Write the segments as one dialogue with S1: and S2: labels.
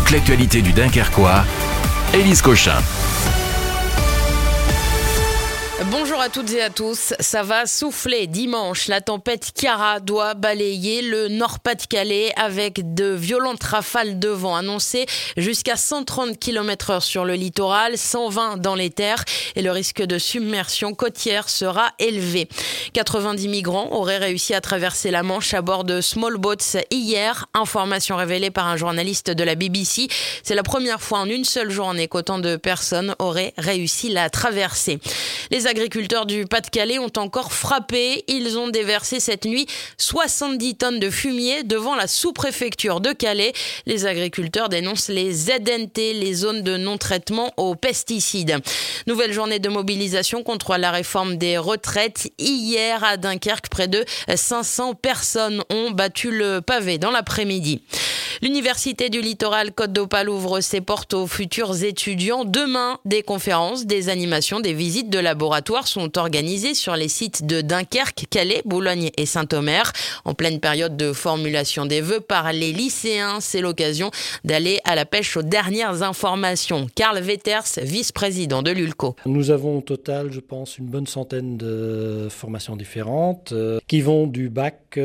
S1: toute l'actualité du Dunkerquois, Élise Cochin.
S2: Bonjour à toutes et à tous, ça va souffler dimanche. La tempête Chiara doit balayer le Nord-Pas-de-Calais avec de violentes rafales de vent annoncées jusqu'à 130 km/h sur le littoral, 120 dans les terres et le risque de submersion côtière sera élevé. 90 migrants auraient réussi à traverser la Manche à bord de small boats hier, information révélée par un journaliste de la BBC. C'est la première fois en une seule journée qu'autant de personnes auraient réussi la traversée. Les agriculteurs du Pas-de-Calais ont encore frappé. Ils ont déversé cette nuit 70 tonnes de fumier devant la sous-préfecture de Calais. Les agriculteurs dénoncent les ZNT, les zones de non-traitement aux pesticides. Nouvelle journée de mobilisation contre la réforme des retraites. Hier à Dunkerque, près de 500 personnes ont battu le pavé dans l'après-midi. L'Université du Littoral Côte d'Opale ouvre ses portes aux futurs étudiants. Demain, des conférences, des animations, des visites de laboratoire sont organisées sur les sites de Dunkerque, Calais, Boulogne et Saint-Omer. En pleine période de formulation des vœux par les lycéens, c'est l'occasion d'aller à la pêche aux dernières informations. Karl Vetters, vice-président de l'ULCO.
S3: Nous avons au total, je pense, une bonne centaine de formations différentes qui vont du bac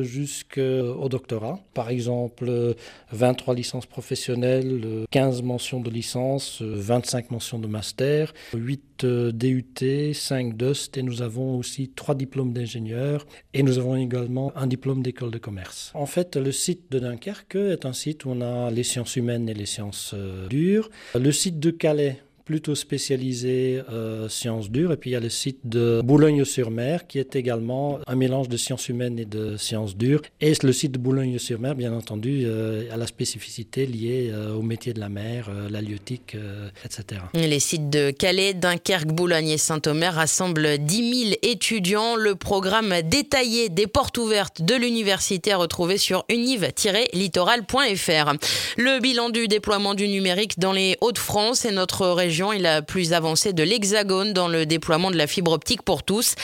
S3: jusqu'au doctorat. Par exemple, 23 licences professionnelles, 15 mentions de licence, 25 mentions de master, 8 DUT, 5 DOST et nous avons aussi 3 diplômes d'ingénieur et nous avons également un diplôme d'école de commerce. En fait, le site de Dunkerque est un site où on a les sciences humaines et les sciences dures. Le site de Calais, plutôt spécialisé sciences dures. Et puis il y a le site de Boulogne-sur-Mer qui est également un mélange de sciences humaines et de sciences dures. Et le site de Boulogne-sur-Mer, bien entendu, a la spécificité liée au métier de la mer, l'halieutique, etc.
S2: Les sites de Calais, Dunkerque, Boulogne et Saint-Omer rassemblent 10 000 étudiants. Le programme détaillé des portes ouvertes de l'université est retrouvé sur univ-littoral.fr. Le bilan du déploiement du numérique dans les Hauts-de-France est notre région est la plus avancée de l'Hexagone dans le déploiement de la fibre optique pour tous.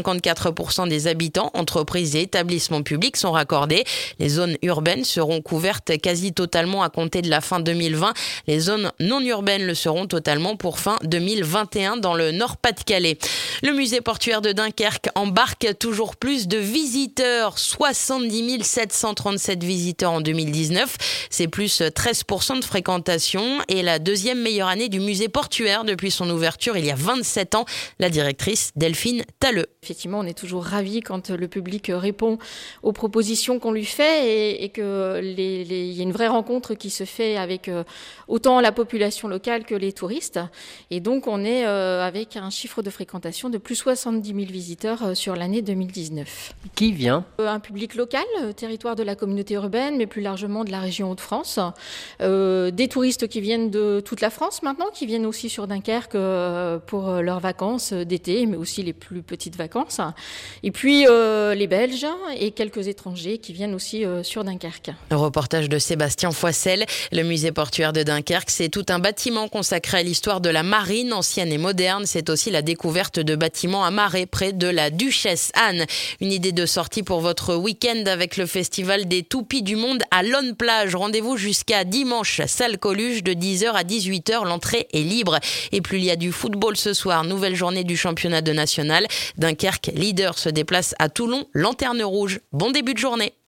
S2: 54% des habitants, entreprises et établissements publics sont raccordés. Les zones urbaines seront couvertes quasi totalement à compter de la fin 2020. Les zones non urbaines le seront totalement pour fin 2021 dans le Nord-Pas-de-Calais. Le musée portuaire de Dunkerque embarque toujours plus de visiteurs. 70 737 visiteurs en 2019. C'est plus 13% de fréquentation et la deuxième meilleure année du musée portuaire depuis son ouverture il y a 27 ans. La directrice Delphine Talleux.
S4: Effectivement, on est toujours ravis quand le public répond aux propositions qu'on lui fait et que il y a une vraie rencontre qui se fait avec autant la population locale que les touristes. Et donc, on est avec un chiffre de fréquentation de plus 70 000 visiteurs sur l'année 2019.
S5: Qui vient ?
S4: Un public local, territoire de la communauté urbaine, mais plus largement de la région Hauts-de-France. Des touristes qui viennent de toute la France maintenant, qui viennent aussi sur Dunkerque pour leurs vacances d'été, mais aussi les plus petites vacances. Et puis les Belges et quelques étrangers qui viennent aussi sur Dunkerque.
S2: Un reportage de Sébastien Foissel. Le musée portuaire de Dunkerque, c'est tout un bâtiment consacré à l'histoire de la marine ancienne et moderne. C'est aussi la découverte de bâtiments amarrés près de la Duchesse Anne. Une idée de sortie pour votre week-end avec le festival des toupies du monde à Lonne-Plage. Rendez-vous jusqu'à dimanche, salle Coluche de 10h à 18h. L'entrée est libre. Et puis il y a du football ce soir. Nouvelle journée du championnat de national. Dunkerque, leader, se déplace à Toulon, lanterne rouge. Bon début de journée.